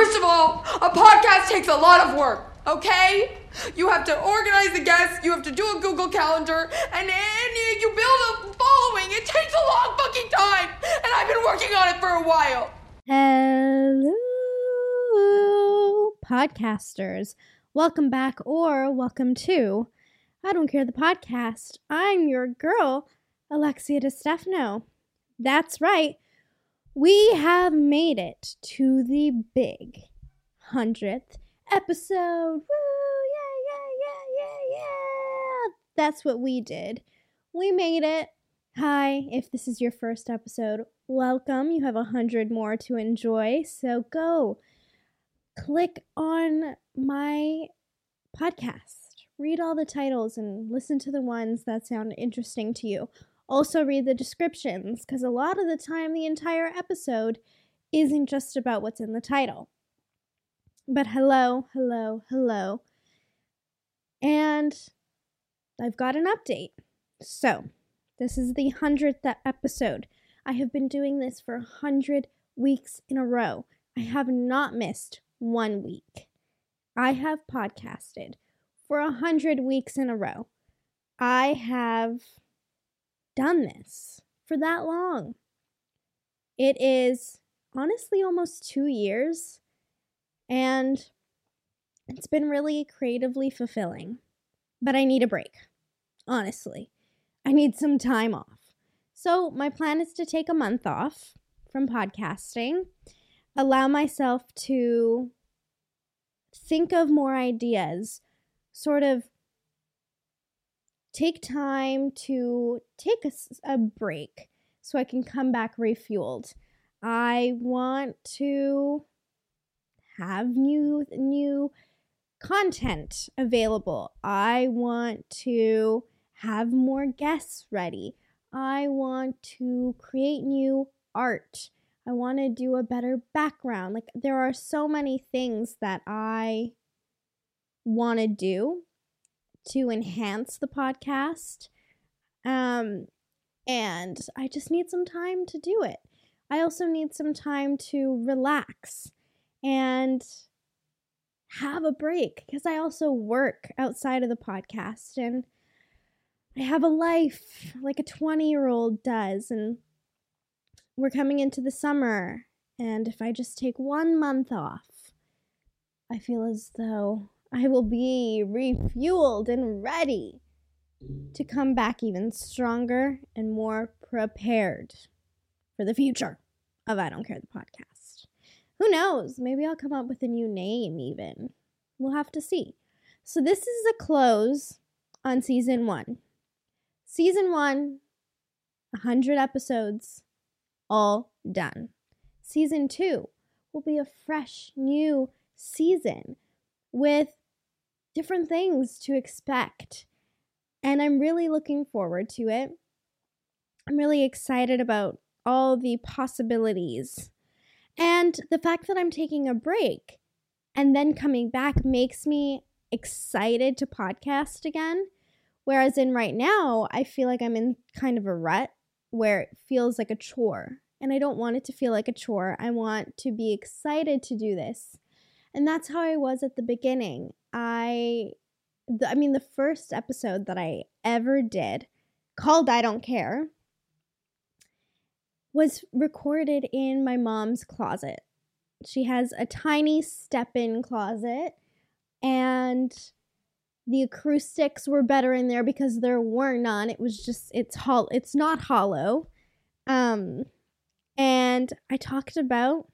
First of all, a podcast takes a lot of work, okay? You have to organize the guests, you have to do a Google Calendar, and you build a following. It takes a long fucking time, and I've been working on it for a while. Hello, podcasters. Welcome back or welcome to I Don't Care the Podcast. I'm your girl, Alexia DeStefano. That's right. We have made it to the big 100th episode. Woo! Yeah. That's what we did. We made it. Hi, if this is your first episode, welcome. You have 100 more to enjoy. So go click on my podcast. Read all the titles and listen to the ones that sound interesting to you. Also read the descriptions, because a lot of the time the entire episode isn't just about what's in the title. But hello. And I've got an update. So, this is the 100th episode. I have been doing this for 100 weeks in a row. I have not missed 1 week. I have podcasted for 100 weeks in a row. I have done this for that long. It is honestly almost 2 years, and it's been really creatively fulfilling. But I need a break. Honestly, I need some time off. So my plan is to take a month off from podcasting, allow myself to think of more ideas, sort of take time to take a break so I can come back refueled. I want to have new content available. I want to have more guests ready. I want to create new art. I want to do a better background. Like, there are so many things that I want to do to enhance the podcast. And I just need some time to do it. I also need some time to relax and have a break, because I also work outside of the podcast and I have a life like a 20-year-old does, and we're coming into the summer, and if I just take 1 month off, I feel as though I will be refueled and ready to come back even stronger and more prepared for the future of I Don't Care the Podcast. Who knows? Maybe I'll come up with a new name even. We'll have to see. So this is a close on season 1. Season 1, 100 episodes, all done. Season 2 will be a fresh new season with different things to expect. And I'm really looking forward to it. I'm really excited about all the possibilities. And the fact that I'm taking a break and then coming back makes me excited to podcast again. Whereas in right now, I feel like I'm in kind of a rut where it feels like a chore. And I don't want it to feel like a chore. I want to be excited to do this. And that's how I was at the beginning. The first episode that I ever did, called I Don't Care, was recorded in my mom's closet. She has a tiny step-in closet, and the acoustics were better in there because there were none. It was just, it's not hollow. And I talked about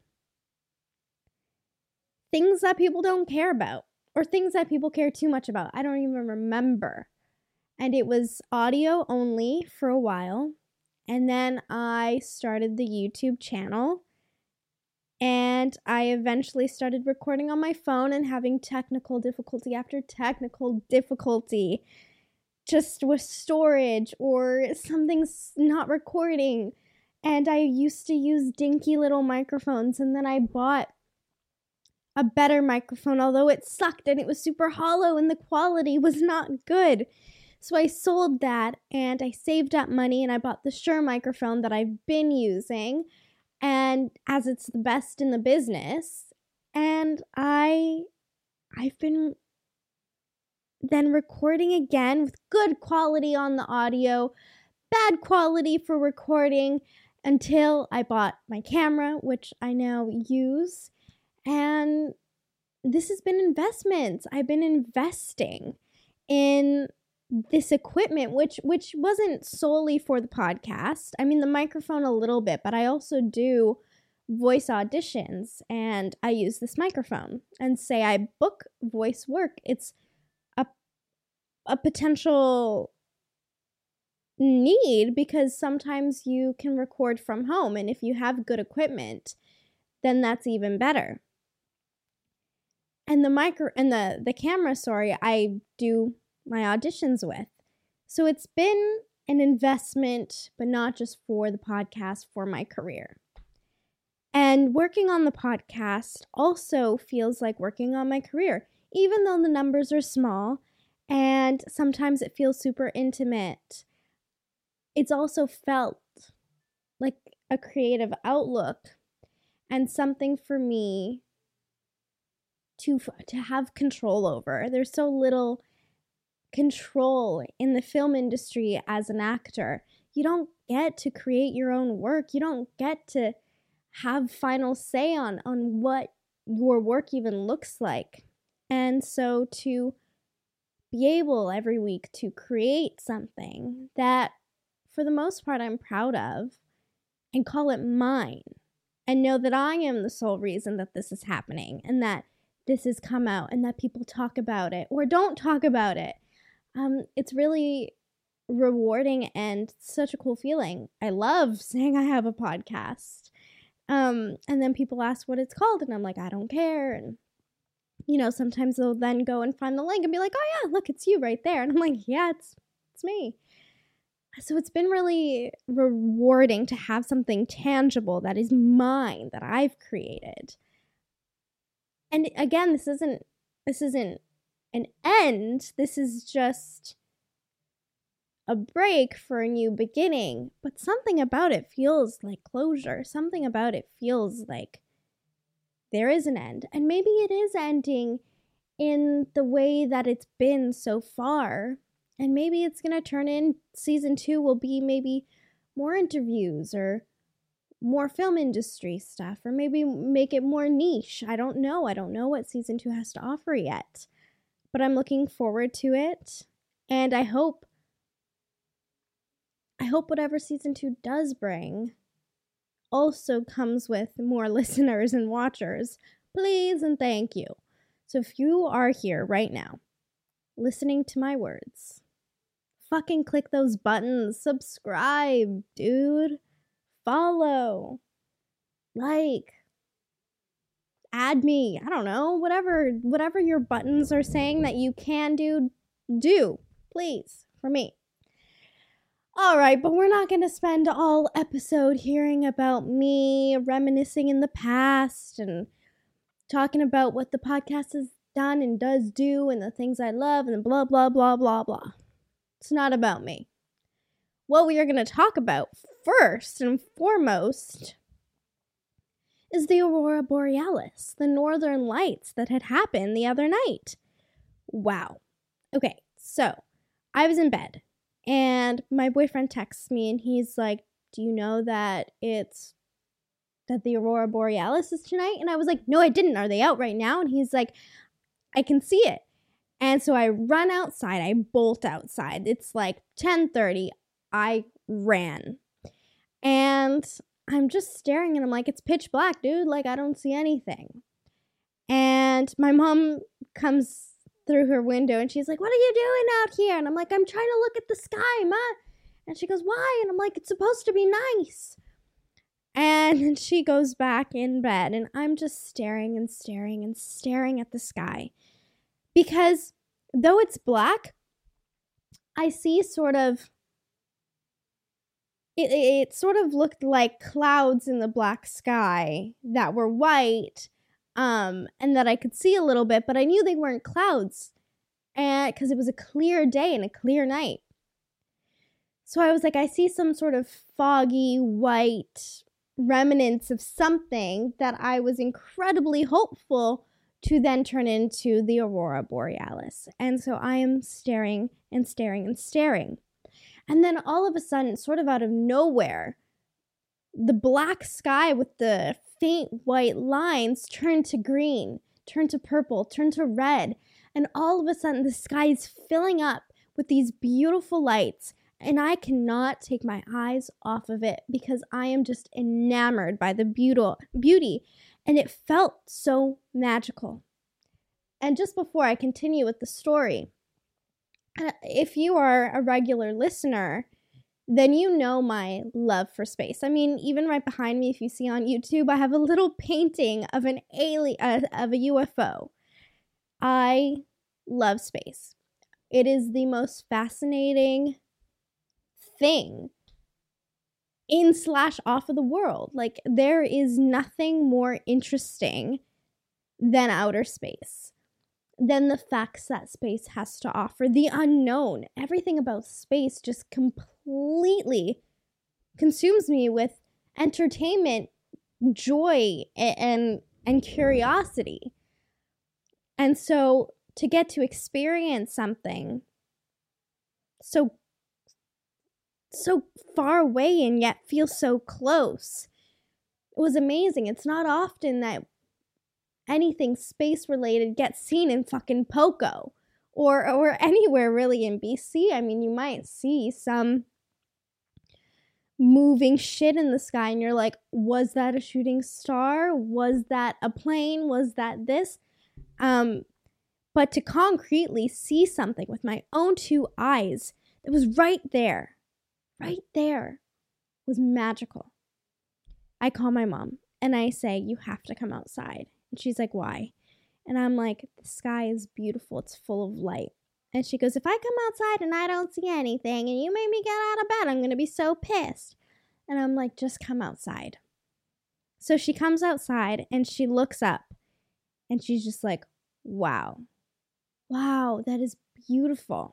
things that people don't care about, or things that people care too much about. I don't even remember. And it was audio only for a while. And then I started the YouTube channel. And I eventually started recording on my phone and having technical difficulty after technical difficulty. Just with storage or something's not recording. And I used to use dinky little microphones, and then I bought a better microphone, although it sucked and it was super hollow and the quality was not good. So I sold that and I saved up money and I bought the Shure microphone that I've been using, and as it's the best in the business. And I've been then recording again with good quality on the audio, bad quality for recording, until I bought my camera, which I now use. And this has been investments. I've been investing in this equipment, which wasn't solely for the podcast. I mean, the microphone a little bit, but I also do voice auditions, and I use this microphone. And say I book voice work, it's a potential need, because sometimes you can record from home, and if you have good equipment, then that's even better. And the camera, I do my auditions with. So it's been an investment, but not just for the podcast, for my career. And working on the podcast also feels like working on my career, even though the numbers are small and sometimes it feels super intimate. It's also felt like a creative outlook and something for me to have control over. There's so little control in the film industry as an actor. You don't get to create your own work. You don't get to have final say on what your work even looks like. And so to be able every week to create something that for the most part I'm proud of and call it mine, and know that I am the sole reason that this is happening and that this has come out and that people talk about it or don't talk about it. It's really rewarding and such a cool feeling. I love saying I have a podcast. And then people ask what it's called, and I'm like, I don't care. And sometimes they'll then go and find the link and be like, oh yeah, look, it's you right there. And I'm like, yeah, it's me. So it's been really rewarding to have something tangible that is mine, that I've created. And again, this isn't an end. This is just a break for a new beginning. But something about it feels like closure. Something about it feels like there is an end. And maybe it is ending in the way that it's been so far. And maybe it's going to turn in, season 2 will be maybe more interviews or more film industry stuff, or maybe make it more niche. I don't know. I don't know what season 2 has to offer yet. But I'm looking forward to it. And I hope whatever season 2 does bring also comes with more listeners and watchers. Please and thank you. So if you are here right now, listening to my words, fucking click those buttons. Subscribe, dude. Follow. Like. Add me. I don't know. Whatever your buttons are saying that you can do. Please. For me. Alright, but we're not going to spend all episode hearing about me reminiscing in the past and talking about what the podcast has done and does do and the things I love and blah, blah, blah, blah, blah. It's not about me. What we are going to talk about first and foremost is the Aurora Borealis, the northern lights that had happened the other night. Wow. Okay, so I was in bed. And my boyfriend texts me and he's like, do you know that the Aurora Borealis is tonight? And I was like, no, I didn't. Are they out right now? And he's like, I can see it. And so I run outside. I bolt outside. It's like 10:30. I ran. And I'm just staring and I'm like, it's pitch black, dude. Like, I don't see anything. And my mom comes through her window and she's like, what are you doing out here? And I'm like, I'm trying to look at the sky, Ma. And she goes, why? And I'm like, it's supposed to be nice. And then she goes back in bed and I'm just staring and staring and staring at the sky. Because though it's black, I see sort of, it sort of looked like clouds in the black sky that were white. And that I could see a little bit, but I knew they weren't clouds, and because it was a clear day and a clear night. So I was like, I see some sort of foggy white remnants of something that I was incredibly hopeful to then turn into the aurora borealis. And so I am staring and staring and staring. And then all of a sudden, sort of out of nowhere, the black sky with the faint white lines turned to green, turned to purple, turned to red. And all of a sudden, the sky is filling up with these beautiful lights. And I cannot take my eyes off of it because I am just enamored by the beauty. And it felt so magical. And just before I continue with the story, if you are a regular listener, then you know my love for space. I mean, even right behind me, if you see on YouTube, I have a little painting of an alien, of a UFO. I love space. It is the most fascinating thing in/off of the world. Like, there is nothing more interesting than outer space, than the facts that space has to offer, the unknown. Everything about space just completely consumes me with entertainment, joy, and curiosity. And so to get to experience something so far away and yet feel so close, it was amazing. It's not often that anything space related gets seen in fucking Poco or anywhere really in BC. I mean, you might see some moving shit in the sky and you're like, was that a shooting star? Was that a plane? Was that this? But to concretely see something with my own two eyes that was right there, was magical. I call my mom and I say, you have to come outside. And she's like, why? And I'm like, the sky is beautiful. It's full of light. And she goes, if I come outside and I don't see anything and you make me get out of bed, I'm going to be so pissed. And I'm like, just come outside. So she comes outside and she looks up and she's just like, wow, that is beautiful.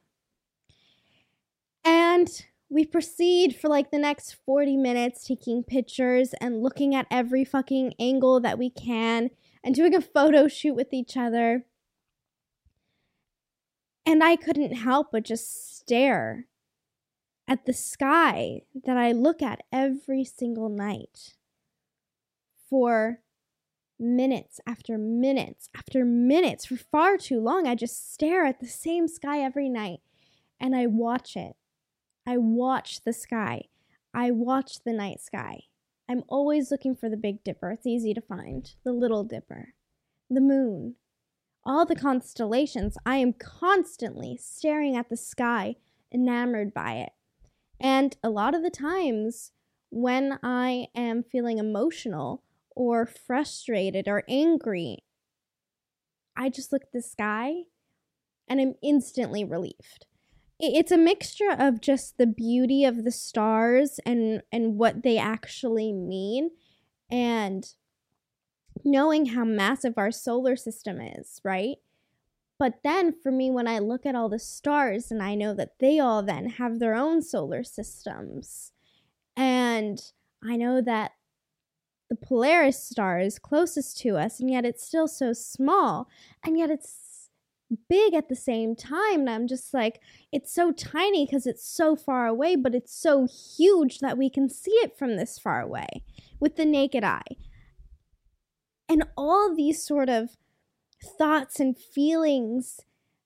And we proceed for like the next 40 minutes taking pictures and looking at every fucking angle that we can and doing a photo shoot with each other. And I couldn't help but just stare at the sky that I look at every single night for minutes after minutes after minutes, for far too long. I just stare at the same sky every night and I watch it. I watch the sky. I watch the night sky. I'm always looking for the Big Dipper. It's easy to find. The Little Dipper. The moon. All the constellations. I am constantly staring at the sky, enamored by it. And a lot of the times when I am feeling emotional or frustrated or angry, I just look at the sky and I'm instantly relieved. It's a mixture of just the beauty of the stars and what they actually mean, and knowing how massive our solar system is, right? But then for me, when I look at all the stars and I know that they all then have their own solar systems, and I know that the Polaris star is closest to us, and yet it's still so small, and yet it's big at the same time. And I'm just like, it's so tiny because it's so far away, but it's so huge that we can see it from this far away with the naked eye. And all these sort of thoughts and feelings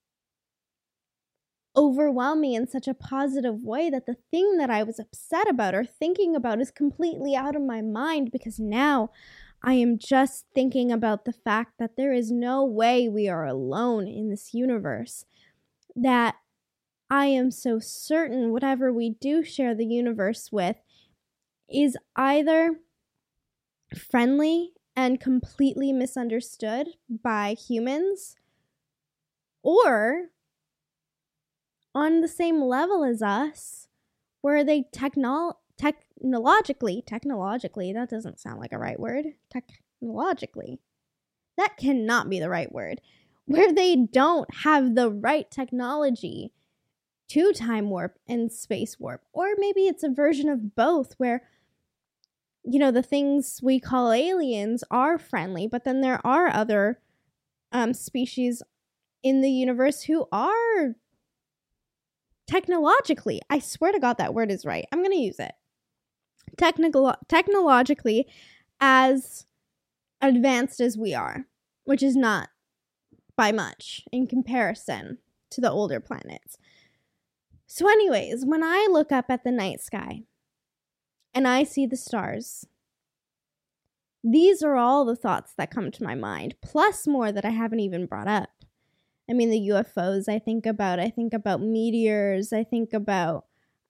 overwhelm me in such a positive way that the thing that I was upset about or thinking about is completely out of my mind, because now I am just thinking about the fact that there is no way we are alone in this universe, that I am so certain whatever we do share the universe with is either friendly and completely misunderstood by humans, or on the same level as us, where they technologically, that doesn't sound like a right word. Technologically. That cannot be the right word. Where they don't have the right technology to time warp and space warp. Or maybe it's a version of both, where the things we call aliens are friendly, but then there are other species in the universe who are technologically, I swear to God that word is right, I'm going to use it, technologically as advanced as we are, which is not by much in comparison to the older planets. So anyways, when I look up at the night sky and I see the stars, these are all the thoughts that come to my mind, plus more that I haven't even brought up. I mean, the UFOs I think about meteors, I think about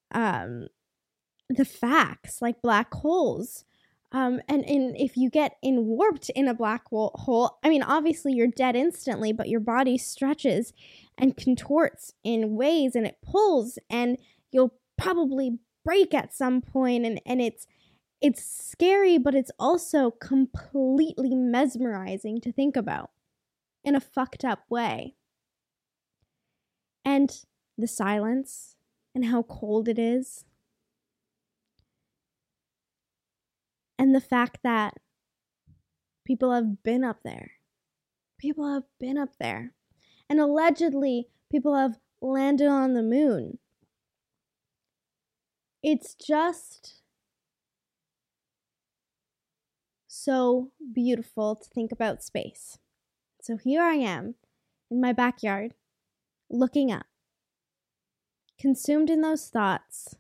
the facts like black holes. And if you get warped in a black hole, I mean, obviously you're dead instantly, but your body stretches and contorts in ways, and it pulls, and you'll probably break at some point, and it's scary, but it's also completely mesmerizing to think about in a fucked up way. And the silence and how cold it is. And the fact that people have been up there. People have been up there. And allegedly, people have landed on the moon. It's just so beautiful to think about space. So here I am in my backyard, looking up, consumed in those thoughts,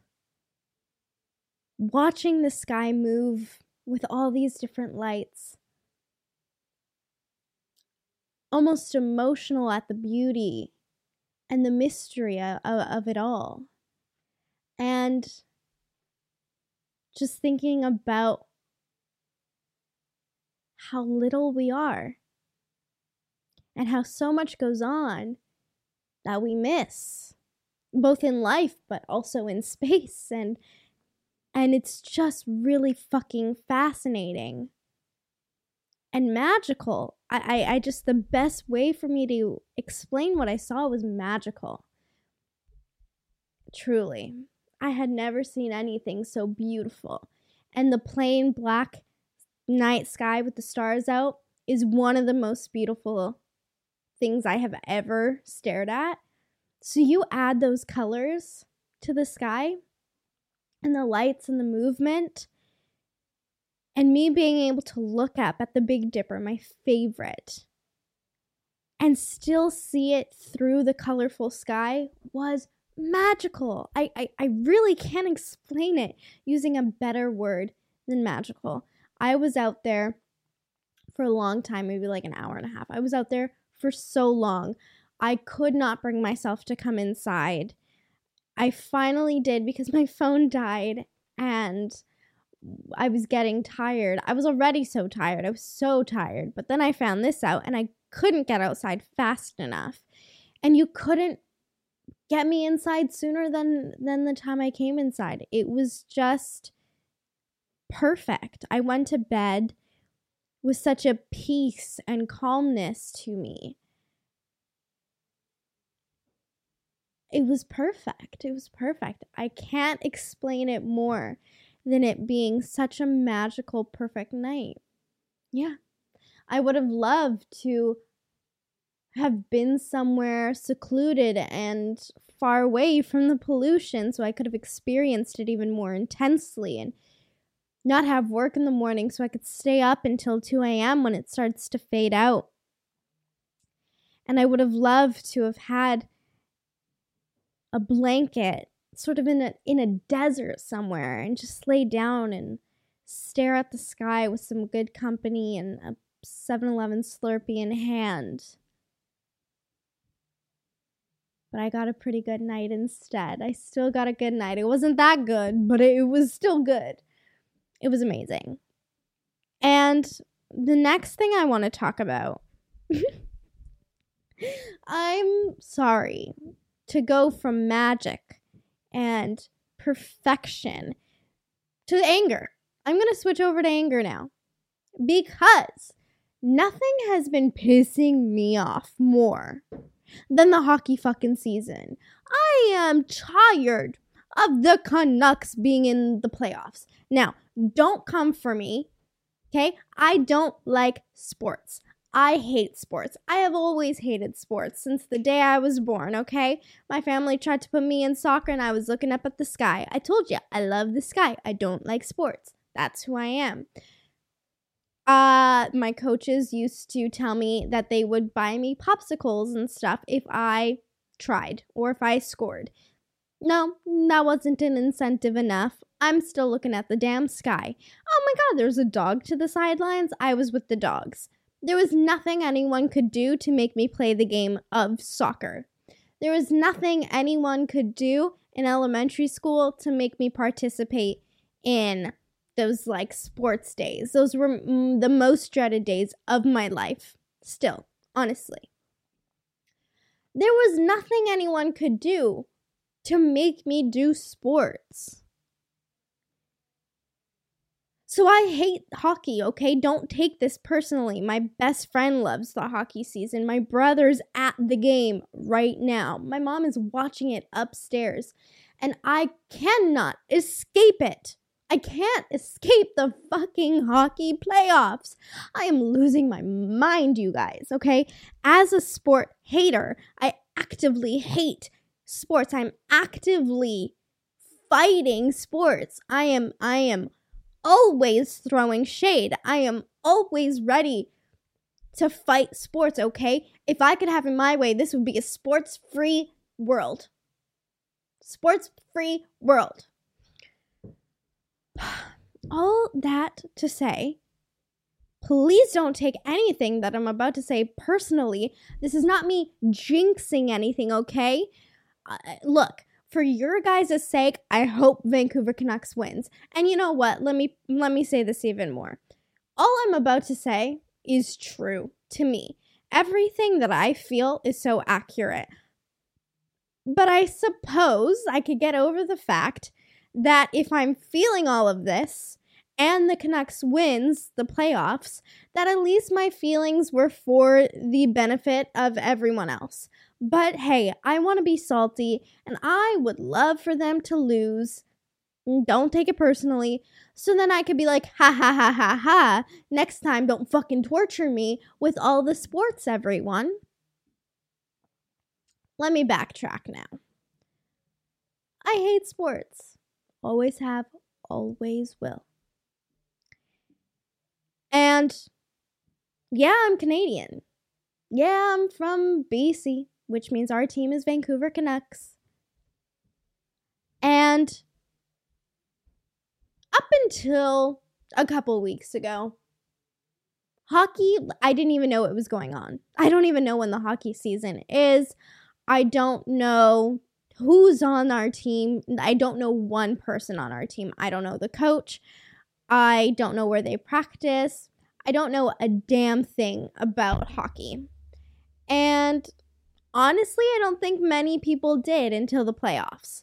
watching the sky move with all these different lights, almost emotional at the beauty and the mystery of it all. And just thinking about how little we are and how so much goes on that we miss, both in life but also in space, and it's just really fucking fascinating and magical. I just, the best way for me to explain what I saw was magical. Truly. I had never seen anything so beautiful. And the plain black night sky with the stars out is one of the most beautiful things I have ever stared at. So you add those colors to the sky and the lights and the movement, and me being able to look up at the Big Dipper, my favorite, and still see it through the colorful sky was magical. I really can't explain it using a better word than magical. I was out there for a long time, maybe like an hour and a half. I was out there for so long. I could not bring myself to come inside. I finally did because my phone died and I was getting tired. I was already so tired. I was so tired. But then I found this out and I couldn't get outside fast enough. And you couldn't get me inside sooner than the time I came inside. It was just perfect. I went to bed with such a peace and calmness to me. It was perfect. It was perfect. I can't explain it more than it being such a magical, perfect night. Yeah. I would have loved to have been somewhere secluded and far away from the pollution so I could have experienced it even more intensely and not have work in the morning so I could stay up until 2 a.m. when it starts to fade out. And I would have loved to have had a blanket sort of in a desert somewhere and just lay down and stare at the sky with some good company and a 7-Eleven Slurpee in hand. But I got a pretty good night instead. I still got a good night. It wasn't that good, but it was still good. It was amazing. And the next thing I want to talk about, I'm sorry to go from magic and perfection to anger. I'm going to switch over to anger now because nothing has been pissing me off more than the hockey fucking season. I am tired of the Canucks being in the playoffs. Now, don't come for me, okay? I don't like sports. I hate sports. I have always hated sports since the day I was born, okay? My family tried to put me in soccer and I was looking up at the sky. I told you, I love the sky. I don't like sports. That's who I am. My coaches used to tell me that they would buy me popsicles and stuff if I tried or if I scored. No, that wasn't an incentive enough. I'm still looking at the damn sky. Oh my God, there's a dog to the sidelines. I was with the dogs. There was nothing anyone could do to make me play the game of soccer. There was nothing anyone could do in elementary school to make me participate in those like sports days. Those were the most dreaded days of my life. Still, honestly. There was nothing anyone could do to make me do sports. So I hate hockey, okay? Don't take this personally. My best friend loves the hockey season. My brother's at the game right now. My mom is watching it upstairs. And I cannot escape it. I can't escape the fucking hockey playoffs. I am losing my mind, you guys, okay? As a sport hater, I actively hate sports. I'm actively fighting sports. I am always throwing shade. I am always ready to fight sports, okay? If I could have it my way, this would be a sports-free world. Sports-free world. All that to say, please don't take anything that I'm about to say personally. This is not me jinxing anything, okay? Look, for your guys' sake, I hope Vancouver Canucks wins. And you know what? Let me say this even more. All I'm about to say is true to me. Everything that I feel is so accurate. But I suppose I could get over the fact that if I'm feeling all of this and the Canucks wins the playoffs, that at least my feelings were for the benefit of everyone else. But hey, I want to be salty and I would love for them to lose. Don't take it personally. So then I could be like, ha ha ha ha ha. Next time, don't fucking torture me with all the sports, everyone. Let me backtrack now. I hate sports. Always have, always will. And yeah, I'm Canadian. Yeah, I'm from BC, which means our team is Vancouver Canucks. And up until a couple weeks ago, hockey, I didn't even know it was going on. I don't even know when the hockey season is. I don't know who's on our team. I don't know one person on our team. I don't know the coach. I don't know where they practice. I don't know a damn thing about hockey. And honestly, I don't think many people did until the playoffs.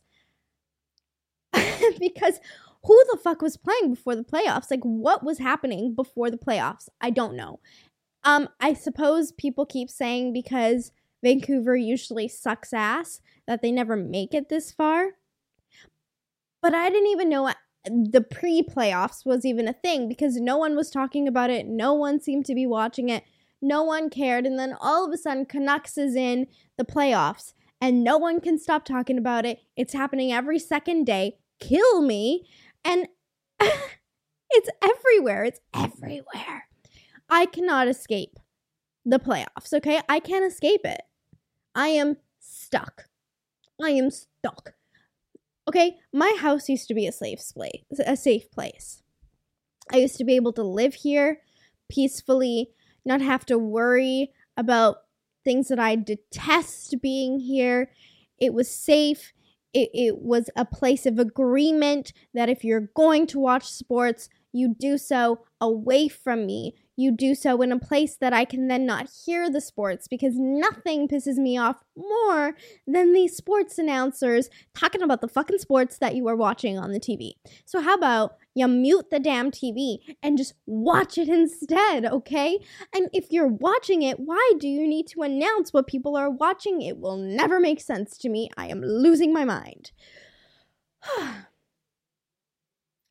Because who the fuck was playing before the playoffs? Like, what was happening before the playoffs? I don't know. I suppose people keep saying because Vancouver usually sucks ass that they never make it this far. But I didn't even know the pre-playoffs was even a thing because no one was talking about it. No one seemed to be watching it. No one cared. And then all of a sudden, Canucks is in the playoffs and no one can stop talking about it. It's happening every second day. Kill me. And it's everywhere. It's everywhere. I cannot escape the playoffs, okay? I can't escape it. I am stuck. I am stuck. Okay, my house used to be a safe place. I used to be able to live here peacefully, not have to worry about things that I detest being here. It was safe. It was a place of agreement that if you're going to watch sports, you do so away from me. You do so in a place that I can then not hear the sports because nothing pisses me off more than these sports announcers talking about the fucking sports that you are watching on the TV. So how about you mute the damn TV and just watch it instead, okay? And if you're watching it, why do you need to announce what people are watching? It will never make sense to me. I am losing my mind.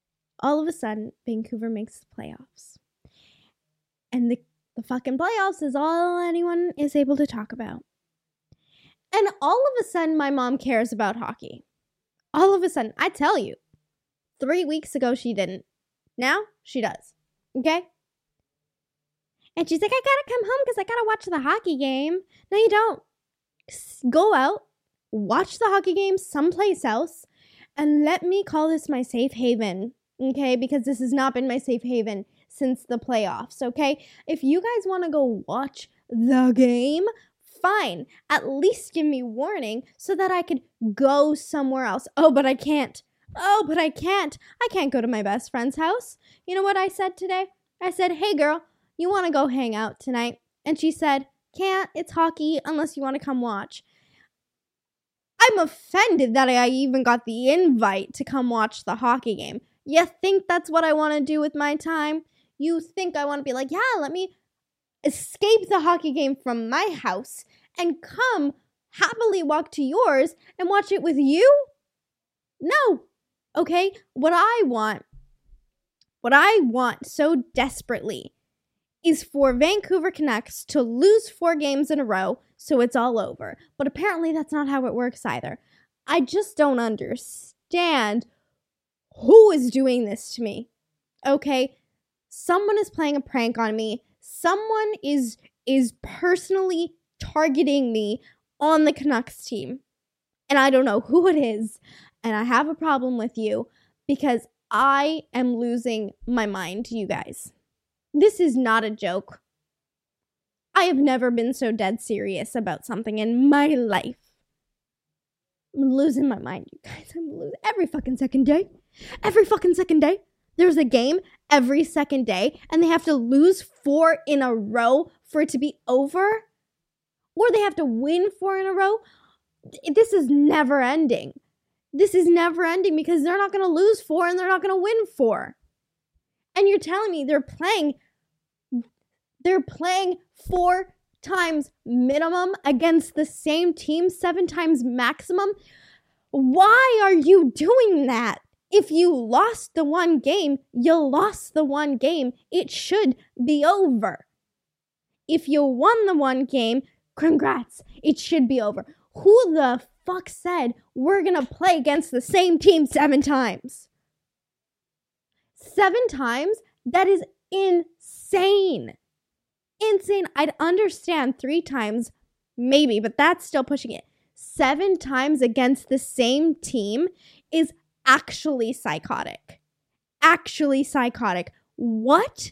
all of a sudden, Vancouver makes the playoffs. And the fucking playoffs is all anyone is able to talk about. And all of a sudden, my mom cares about hockey. All of a sudden, I tell you, 3 weeks ago, she didn't. Now, she does. Okay? And she's like, I gotta come home because I gotta watch the hockey game. No, you don't. Go out, watch the hockey game someplace else, and let me call this my safe haven. Okay? Because this has not been my safe haven since the playoffs. Okay? If you guys want to go watch the game, fine. At least give me warning so that I could go somewhere else. Oh, but I can't. I can't go to my best friend's house. You know what I said today? I said, hey girl, you want to go hang out tonight? And she said, can't. It's hockey unless you want to come watch. I'm offended that I even got the invite to come watch the hockey game. You think that's what I want to do with my time? You think I want to be like, yeah, let me escape the hockey game from my house and come happily walk to yours and watch it with you? No. Okay? What I want so desperately is for Vancouver Canucks to lose 4 games in a row so it's all over. But apparently that's not how it works either. I just don't understand who is doing this to me. Okay? Someone is playing a prank on me. Someone is personally targeting me on the Canucks team. And I don't know who it is. And I have a problem with you because I am losing my mind, you guys. This is not a joke. I have never been so dead serious about something in my life. I'm losing my mind, you guys. I'm losing every fucking second day. Every fucking second day. There's a game every second day, and they have to lose 4 in a row for it to be over? Or they have to win 4 in a row? This is never ending. This is never ending because they're not going to lose 4 and they're not going to win 4. And you're telling me they're playing 4 times minimum against the same team, 7 times maximum? Why are you doing that? If you lost the one game, you lost the one game. It should be over. If you won the one game, congrats. It should be over. Who the fuck said we're gonna play against the same team 7 times? 7 times? That is insane. Insane. I'd understand 3 times, maybe, but that's still pushing it. 7 times against the same team is actually psychotic. Actually psychotic. What?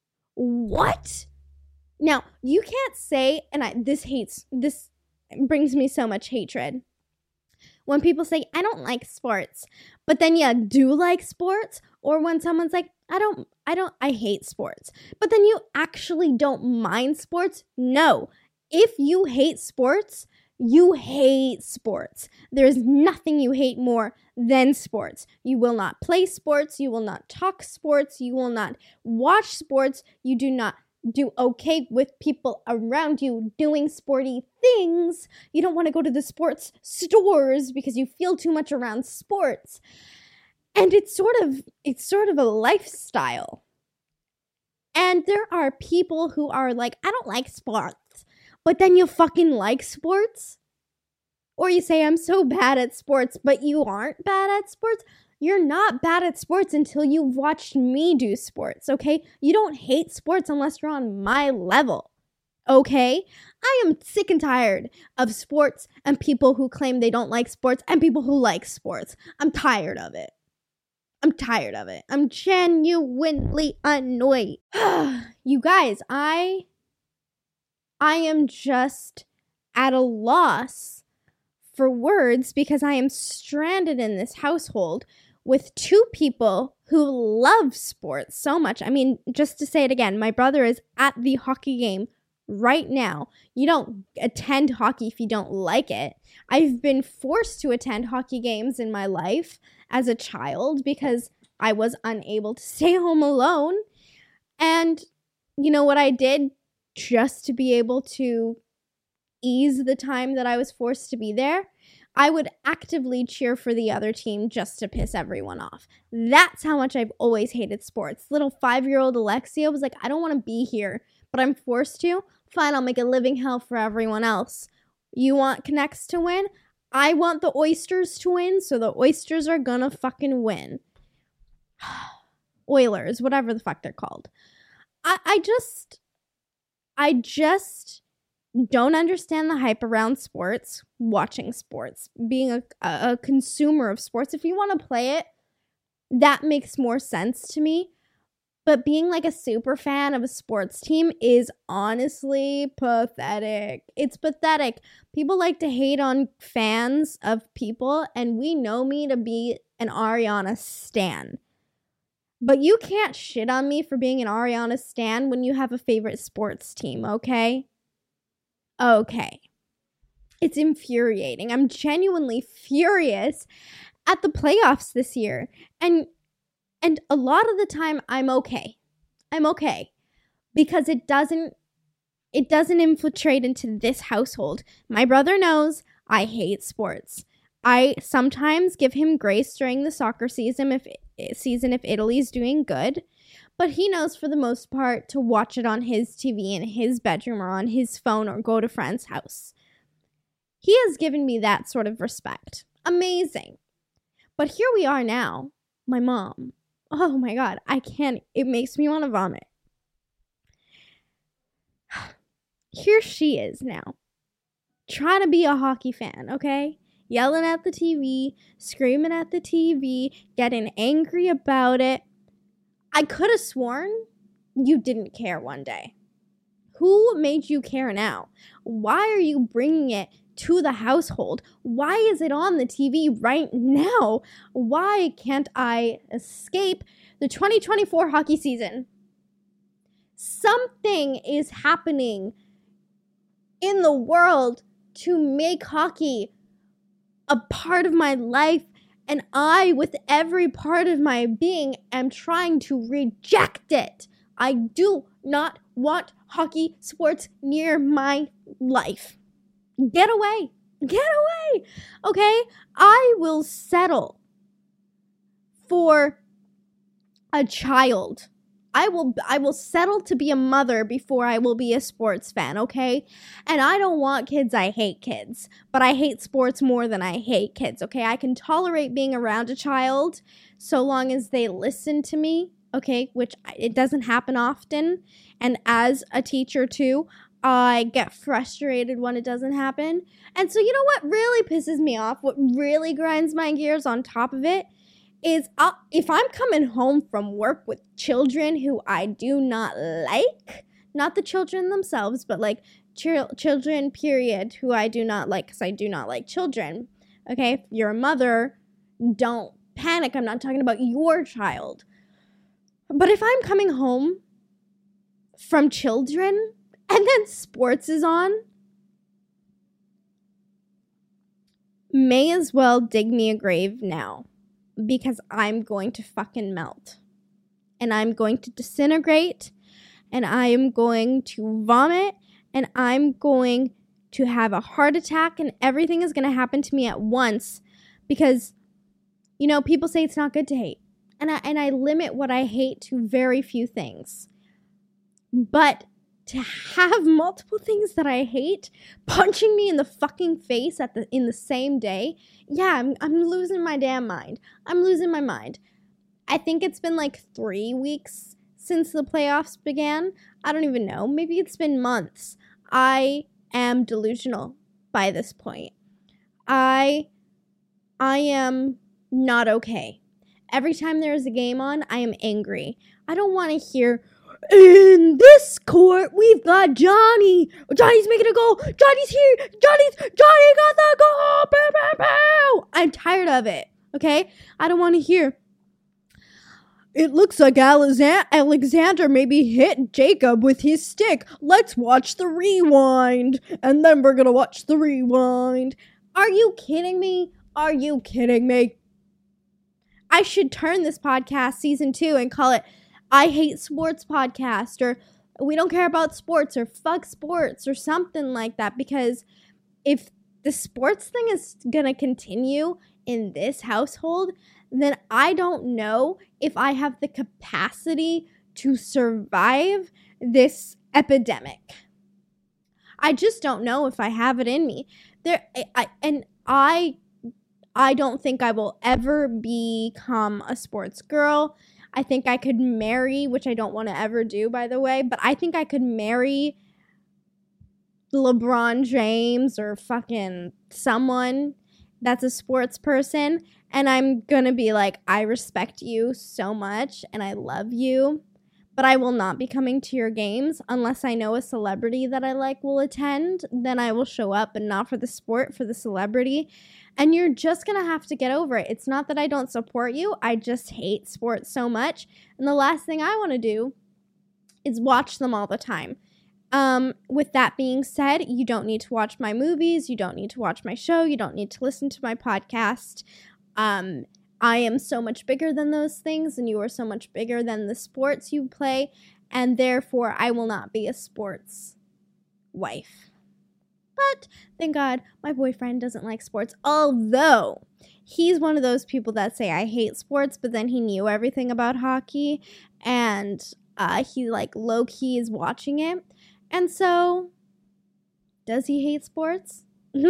Now, you can't say, and this brings me so much hatred. When people say, I don't like sports, but then you do like sports, or when someone's like, I hate sports, but then you actually don't mind sports. No. If you hate sports, you hate sports. There's nothing you hate more than sports. You will not play sports. You will not talk sports. You will not watch sports. You do not do okay with people around you doing sporty things. You don't want to go to the sports stores because you feel too much around sports. And it's sort of a lifestyle. And there are people who are like, I don't like sports. But then you fucking like sports? Or you say, I'm so bad at sports, but you aren't bad at sports? You're not bad at sports until you've watched me do sports, okay? You don't hate sports unless you're on my level, okay? I am sick and tired of sports and people who claim they don't like sports and people who like sports. I'm tired of it. I'm genuinely annoyed. You guys, I am just at a loss for words because I am stranded in this household with 2 people who love sports so much. I mean, just to say it again, my brother is at the hockey game right now. You don't attend hockey if you don't like it. I've been forced to attend hockey games in my life as a child because I was unable to stay home alone. And you know what I did just to be able to ease the time that I was forced to be there? I would actively cheer for the other team just to piss everyone off. That's how much I've always hated sports. Little 5-year-old Alexia was like, I don't want to be here, but I'm forced to. Fine, I'll make a living hell for everyone else. You want Connects to win? I want the Oysters to win, so the Oysters are gonna fucking win. Oilers, whatever the fuck they're called. I just don't understand the hype around sports, watching sports, being a consumer of sports. If you want to play it, that makes more sense to me. But being like a super fan of a sports team is honestly pathetic. It's pathetic. People like to hate on fans of people, and we know me to be an Ariana stan. But you can't shit on me for being an Ariana stan when you have a favorite sports team, okay? Okay. It's infuriating. I'm genuinely furious at the playoffs this year. And a lot of the time I'm okay. I'm okay. Because it doesn't infiltrate into this household. My brother knows I hate sports. I sometimes give him grace during the soccer season if Italy's doing good. But he knows for the most part to watch it on his TV in his bedroom or on his phone or go to a friend's house. He has given me that sort of respect. Amazing. But here we are now. My mom. Oh my God. I can't. It makes me want to vomit. Here she is now. Trying to be a hockey fan, okay? Yelling at the TV, screaming at the TV, getting angry about it. I could have sworn you didn't care one day. Who made you care now? Why are you bringing it to the household? Why is it on the TV right now? Why can't I escape the 2024 hockey season? Something is happening in the world to make hockey a part of my life, and I, with every part of my being, am trying to reject it. I do not want hockey sports near my life. Get away. Get away. Okay? I will settle for a child. I will settle to be a mother before I will be a sports fan, okay? And I don't want kids, I hate kids. But I hate sports more than I hate kids, okay? I can tolerate being around a child so long as they listen to me, okay? Which it doesn't happen often. And as a teacher too, I get frustrated when it doesn't happen. And so you know what really pisses me off, what really grinds my gears on top of it, is if I'm coming home from work with children who I do not like, not the children themselves, but like children, period, who I do not like because I do not like children. Okay, if you're a mother, don't panic. I'm not talking about your child. But if I'm coming home from children and then sports is on, may as well dig me a grave now. Because I'm going to fucking melt. And I'm going to disintegrate. And I am going to vomit. And I'm going to have a heart attack. And everything is going to happen to me at once. Because, you know, people say it's not good to hate. And I limit what I hate to very few things. But to have multiple things that I hate punching me in the fucking face in the same day, yeah, I'm losing my damn mind. I'm losing my mind. I think it's been like 3 weeks since the playoffs began. I don't even know. Maybe it's been months. I am delusional by this point. I am not okay. Every time there is a game on, I am angry. I don't want to hear, in this court, we've got Johnny. Johnny's making a goal. Johnny's here. Johnny got the goal. Bow, bow, bow. I'm tired of it. Okay? I don't want to hear, it looks like Alexander maybe hit Jacob with his stick. Let's watch the rewind. And then we're going to watch the rewind. Are you kidding me? Are you kidding me? I should turn this podcast season 2 and call it I Hate Sports Podcast, or We Don't Care About Sports, or Fuck Sports, or something like that, because if the sports thing is going to continue in this household, then I don't know if I have the capacity to survive this epidemic. I just don't know if I have it in me. I don't think I will ever become a sports girl. I think I could marry, which I don't want to ever do, by the way, but I think I could marry LeBron James or fucking someone that's a sports person, and I'm gonna be like, I respect you so much and I love you, but I will not be coming to your games unless I know a celebrity that I like will attend. Then I will show up, and not for the sport, for the celebrity. And you're just gonna have to get over it. It's not that I don't support you, I just hate sports so much, and the last thing I want to do is watch them all the time. With that being said, you don't need to watch my movies, you don't need to watch my show, you don't need to listen to my podcast. I am so much bigger than those things, and you are so much bigger than the sports you play, and therefore I will not be a sports wife. But thank God my boyfriend doesn't like sports, although he's one of those people that say I hate sports, but then he knew everything about hockey, and he like low-key is watching it. And so, does he hate sports?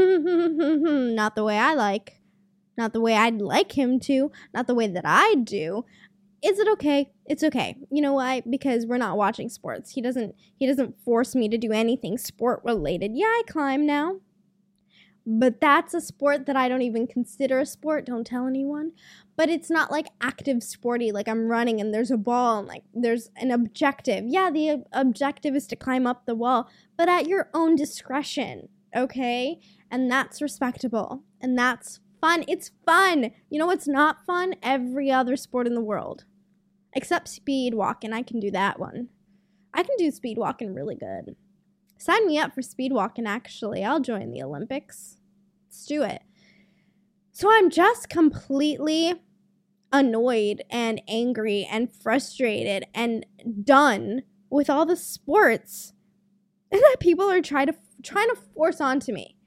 Not the way I like. Not the way I'd like him to. Not the way that I do. Is it okay? It's okay. You know why? Because we're not watching sports. He doesn't force me to do anything sport related. Yeah, I climb now. But that's a sport that I don't even consider a sport. Don't tell anyone. But it's not like active sporty, like I'm running and there's a ball and like there's an objective. Yeah, the objective is to climb up the wall, but at your own discretion, okay? And that's respectable. And that's fun. It's fun. You know what's not fun? Every other sport in the world. Except speed walking. I can do that one. I can do speed walking really good. Sign me up for speed walking, actually. I'll join the Olympics. Let's do it. So I'm just completely annoyed and angry and frustrated and done with all the sports that people are trying to force onto me.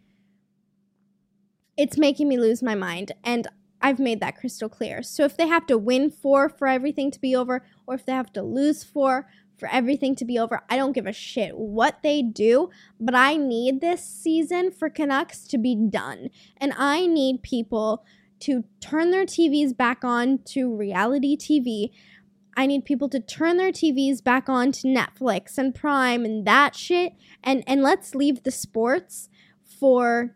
It's making me lose my mind, and I've made that crystal clear. So if they have to win for everything to be over, or if they have to lose for everything to be over, I don't give a shit what they do, but I need this season for Canucks to be done. And I need people to turn their TVs back on to reality TV. I need people to turn their TVs back on to Netflix and Prime and that shit. And let's leave the sports for...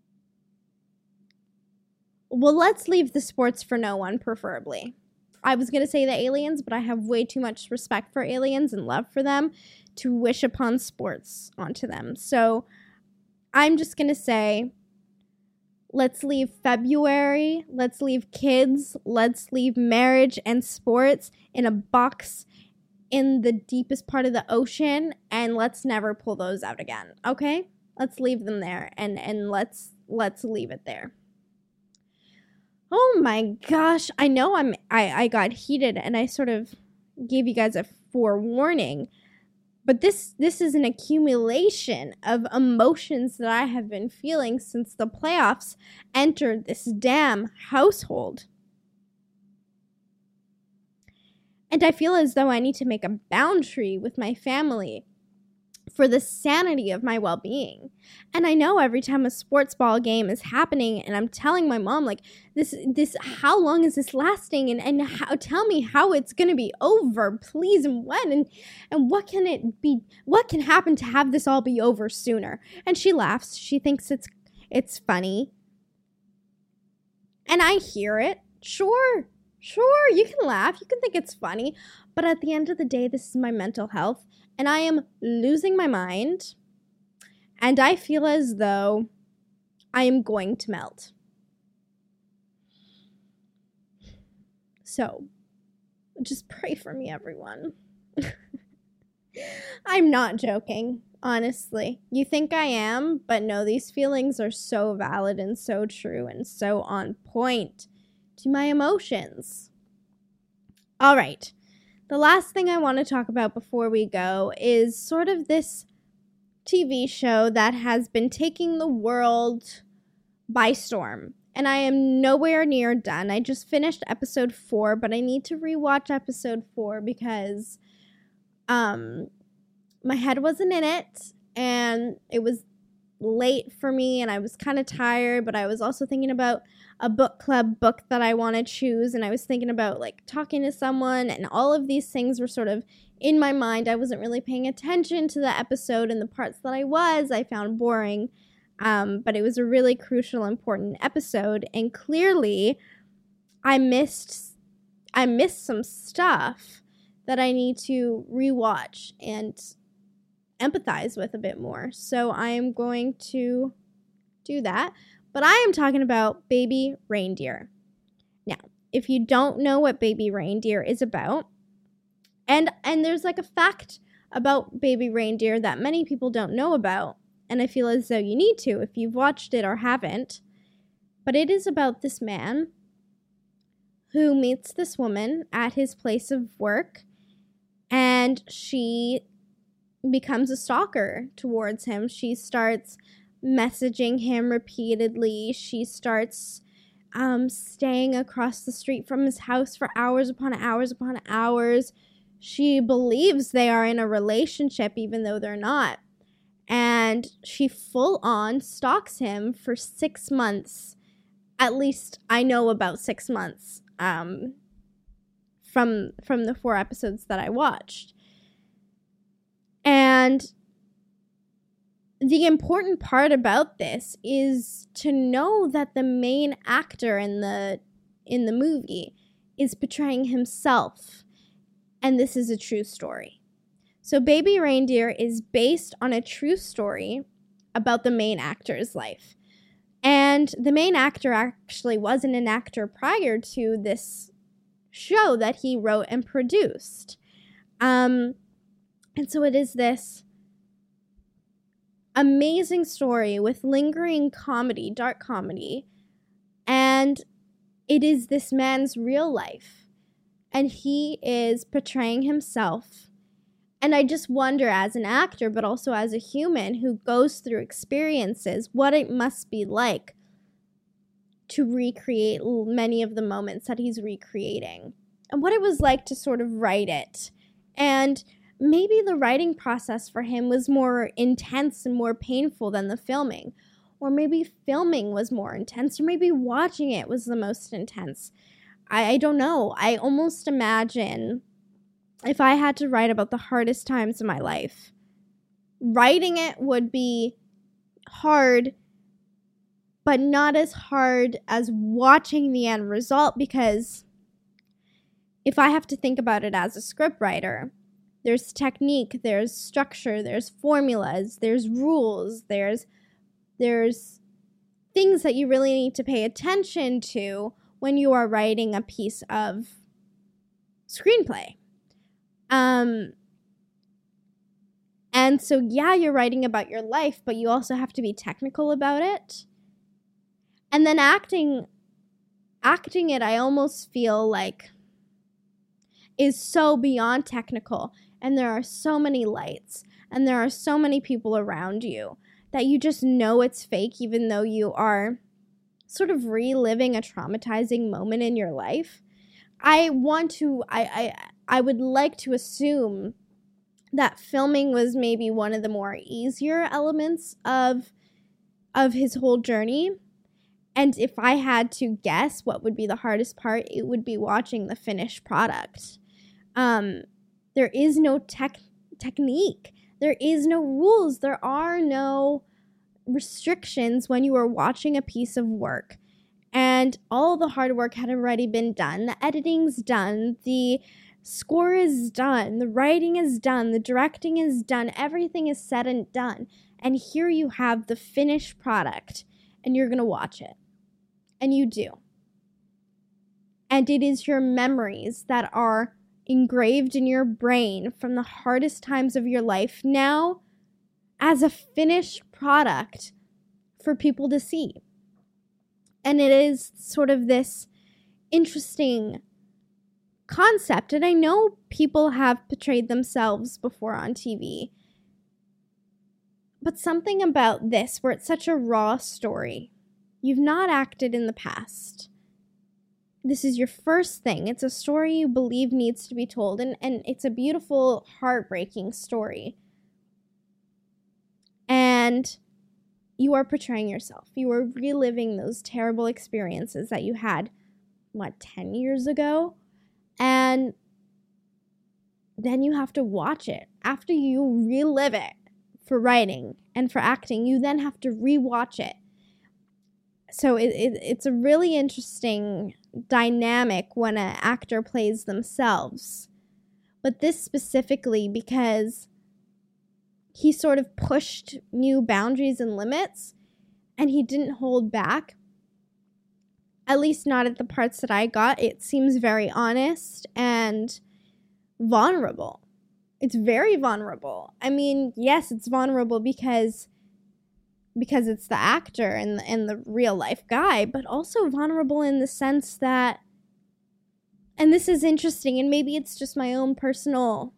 Well, let's leave the sports for no one, preferably. I was going to say the aliens, but I have way too much respect for aliens and love for them to wish upon sports onto them. So I'm just going to say, let's leave February, let's leave kids, let's leave marriage and sports in a box in the deepest part of the ocean, and let's never pull those out again, okay? Let's leave them there, and let's leave it there. Oh my gosh, I know I got heated and I sort of gave you guys a forewarning, but this is an accumulation of emotions that I have been feeling since the playoffs entered this damn household. And I feel as though I need to make a boundary with my family for the sanity of my well-being. And I know every time a sports ball game is happening and I'm telling my mom, like, this how long is this lasting, and how, tell me how it's gonna be over, please, and when, and what can it be, what can happen to have this all be over sooner? And she laughs. She thinks it's funny. And I hear it. Sure, you can laugh, you can think it's funny, but at the end of the day, this is my mental health. And I am losing my mind, and I feel as though I am going to melt. So, just pray for me, everyone. I'm not joking, honestly. You think I am, but no, these feelings are so valid and so true and so on point to my emotions. All right. The last thing I want to talk about before we go is sort of this TV show that has been taking the world by storm. And I am nowhere near done. I just finished episode 4, but I need to rewatch episode 4 because my head wasn't in it, and it was late for me, and I was kind of tired, but I was also thinking about a book club book that I want to choose, and I was thinking about like talking to someone, and all of these things were sort of in my mind. I wasn't really paying attention to the episode, and the parts that I found boring. But it was a really crucial, important episode, and clearly I missed some stuff that I need to rewatch and empathize with a bit more. So I am going to do that. But I am talking about Baby Reindeer. Now, if you don't know what Baby Reindeer is about, and there's like a fact about Baby Reindeer that many people don't know about, and I feel as though you need to if you've watched it or haven't. But it is about this man who meets this woman at his place of work, and she becomes a stalker towards him. She starts messaging him repeatedly. She starts staying across the street from his house for hours upon hours upon hours. She believes they are in a relationship even though they're not. And she full on stalks him for 6 months. At least I know about 6 months from the 4 episodes that I watched. And the important part about this is to know that the main actor in the movie is portraying himself. And this is a true story. So Baby Reindeer is based on a true story about the main actor's life. And the main actor actually wasn't an actor prior to this show that he wrote and produced. And so it is this amazing story with lingering comedy, dark comedy. And it is this man's real life. And he is portraying himself. And I just wonder, as an actor, but also as a human who goes through experiences, what it must be like to recreate many of the moments that he's recreating. And what it was like to sort of write it. And maybe the writing process for him was more intense and more painful than the filming. Or maybe filming was more intense. Or maybe watching it was the most intense. I don't know. I almost imagine if I had to write about the hardest times of my life, writing it would be hard, but not as hard as watching the end result, because if I have to think about it as a scriptwriter, there's technique, there's structure, there's formulas, there's rules, there's things that you really need to pay attention to when you are writing a piece of screenplay. And so, yeah, you're writing about your life, but you also have to be technical about it. And then acting it, I almost feel like is so beyond technical. And there are so many lights, and there are so many people around you that you just know it's fake, even though you are sort of reliving a traumatizing moment in your life. I would like to assume that filming was maybe one of the more easier elements of his whole journey. And if I had to guess what would be the hardest part, it would be watching the finished product. There is no technique. There is no rules. There are no restrictions when you are watching a piece of work. And all the hard work had already been done. The editing's done. The score is done. The writing is done. The directing is done. Everything is said and done. And here you have the finished product. And you're going to watch it. And you do. And it is your memories that are engraved in your brain from the hardest times of your life now as a finished product for people to see. And it is sort of this interesting concept. And I know people have portrayed themselves before on TV. But something about this, where it's such a raw story, You've not acted in the past. This is your first thing. It's a story you believe needs to be told, and it's a beautiful, heartbreaking story. And you are portraying yourself. You are reliving those terrible experiences that you had, 10 years ago? And then you have to watch it. After you relive it for writing and for acting, you then have to rewatch it. So it's a really interesting dynamic when an actor plays themselves. But this specifically because he sort of pushed new boundaries and limits, and he didn't hold back. At least not at the parts that I got. It seems very honest and vulnerable. It's very vulnerable. I mean, yes, it's vulnerable because it's the actor and the real life guy, but also vulnerable in the sense that, and this is interesting, and maybe it's just my own personal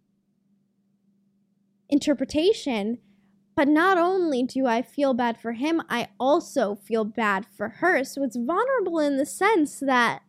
interpretation, but not only do I feel bad for him, I also feel bad for her. So it's vulnerable in the sense that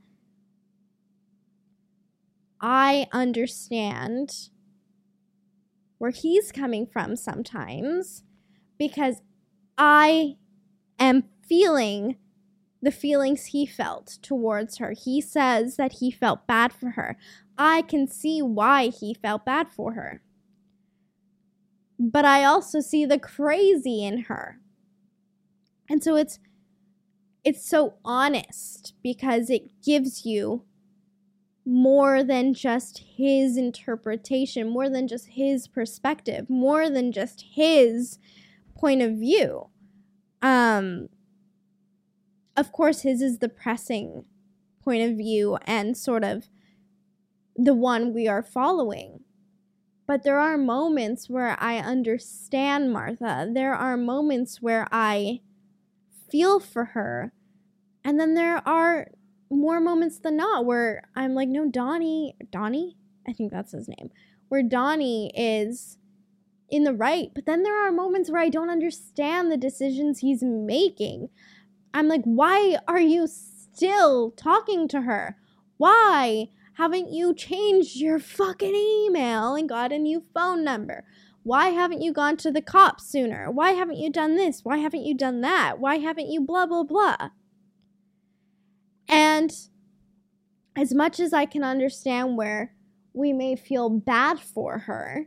I understand where he's coming from sometimes, because I am feeling the feelings he felt towards her. He says that he felt bad for her. I can see why he felt bad for her. But I also see the crazy in her. And so it's so honest because it gives you more than just his interpretation, more than just his perspective, more than just his point of view. Of course, his is the pressing point of view and sort of the one we are following. But there are moments where I understand Martha. There are moments where I feel for her. And then there are more moments than not where I'm like, no, Donnie, I think that's his name, where Donnie is in the right. But then there are moments where I don't understand the decisions he's making. I'm like, why are you still talking to her? Why haven't you changed your fucking email and got a new phone number? Why haven't you gone to the cops sooner? Why haven't you done this? Why haven't you done that? Why haven't you blah, blah, blah? And as much as I can understand where we may feel bad for her,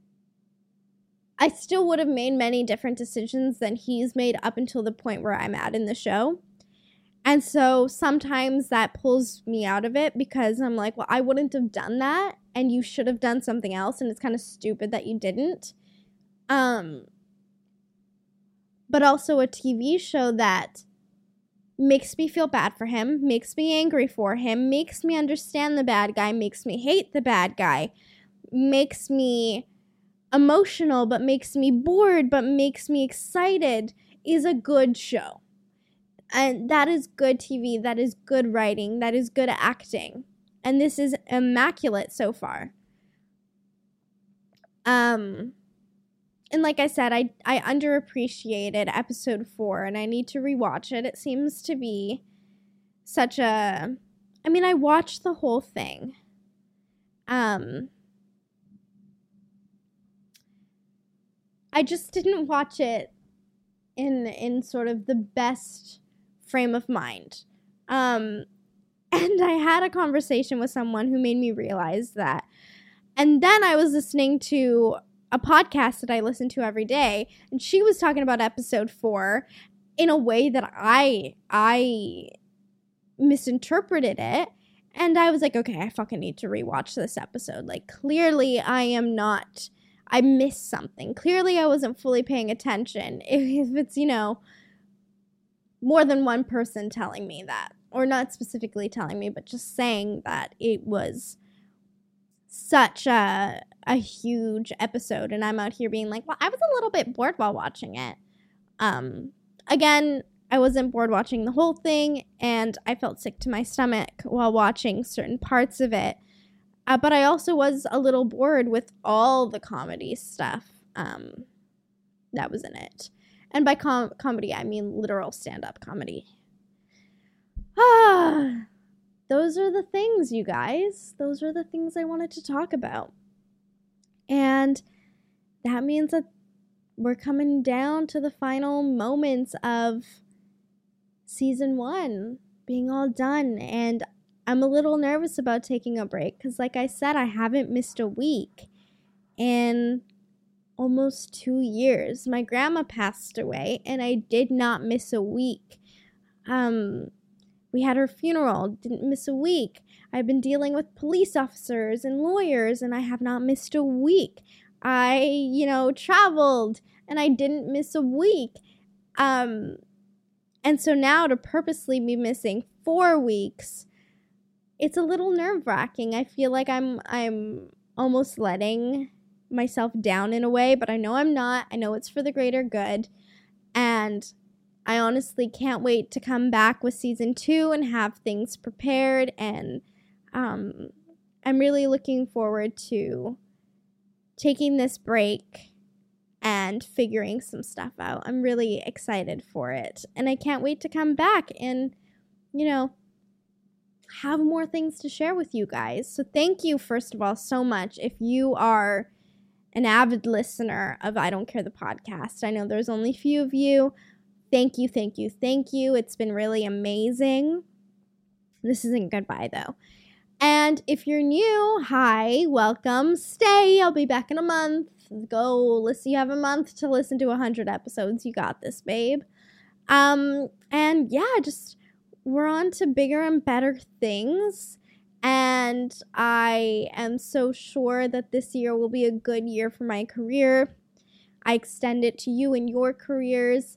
I still would have made many different decisions than he's made up until the point where I'm at in the show. And so sometimes that pulls me out of it because I'm like, well, I wouldn't have done that and you should have done something else, and it's kind of stupid that you didn't. But also a TV show that makes me feel bad for him, makes me angry for him, makes me understand the bad guy, makes me hate the bad guy, makes me emotional, but makes me bored, but makes me excited, is a good show. And that is good TV, that is good writing, that is good acting. And this is immaculate so far. And like I said, I underappreciated episode 4, and I need to rewatch it. It seems to be such a... I mean, I watched the whole thing. I just didn't watch it in sort of the best frame of mind. And I had a conversation with someone who made me realize that. And then I was listening to a podcast that I listen to every day, and she was talking about episode 4 in a way that I misinterpreted it. And I was like, okay, I fucking need to rewatch this episode. Like, clearly I missed something. Clearly I wasn't fully paying attention. If it's, more than one person telling me that, or not specifically telling me, but just saying that it was such a huge episode, and I'm out here being like, well, I was a little bit bored while watching it. Again, I wasn't bored watching the whole thing, and I felt sick to my stomach while watching certain parts of it. But I also was a little bored with all the comedy stuff that was in it. And by comedy, I mean literal stand-up comedy. Those are the things, you guys. Those are the things I wanted to talk about. And that means that we're coming down to the final moments of season 1 being all done. And I'm a little nervous about taking a break because, like I said, I haven't missed a week in almost 2 years. My grandma passed away and I did not miss a week. We had her funeral, didn't miss a week. I've been dealing with police officers and lawyers and I have not missed a week. I, traveled and I didn't miss a week. And so now to purposely be missing 4 weeks, it's a little nerve-wracking. I feel like I'm almost letting myself down in a way, but I know I'm not. I know it's for the greater good. And I honestly can't wait to come back with season 2 and have things prepared. And I'm really looking forward to taking this break and figuring some stuff out. I'm really excited for it. And I can't wait to come back and, have more things to share with you guys. So thank you, first of all, so much. If you are an avid listener of I Don't Care the podcast, I know there's only a few of you. Thank you, thank you, thank you. It's been really amazing. This isn't goodbye, though. And if you're new, hi, welcome, stay. I'll be back in a month. Go listen. You have a month to listen to 100 episodes. You got this, babe. And yeah, we're on to bigger and better things. And I am so sure that this year will be a good year for my career. I extend it to you and your careers.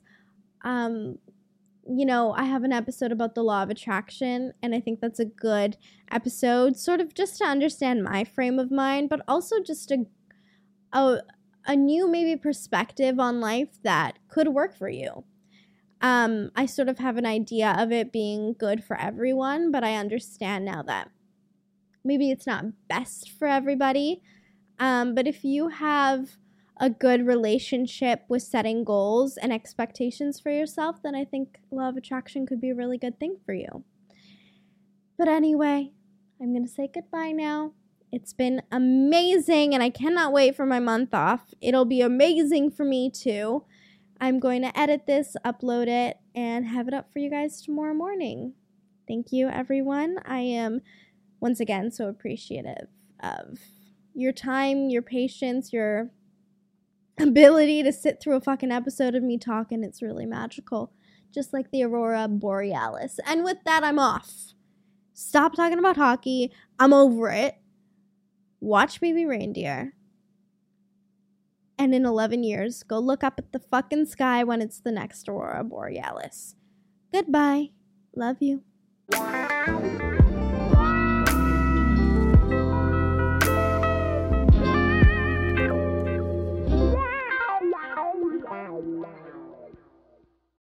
I have an episode about the law of attraction, and I think that's a good episode, sort of just to understand my frame of mind, but also just a new maybe perspective on life that could work for you. I sort of have an idea of it being good for everyone, but I understand now that maybe it's not best for everybody. But if you have a good relationship with setting goals and expectations for yourself, then I think law of attraction could be a really good thing for you. But anyway, I'm going to say goodbye now. It's been amazing, and I cannot wait for my month off. It'll be amazing for me, too. I'm going to edit this, upload it, and have it up for you guys tomorrow morning. Thank you, everyone. I am, once again, so appreciative of your time, your patience, your ability to sit through a fucking episode of me talking. It's really magical. Just like the Aurora Borealis. And with that, I'm off. Stop talking about hockey. I'm over it. Watch Baby Reindeer. And in 11 years, go look up at the fucking sky when it's the next Aurora Borealis. Goodbye. Love you.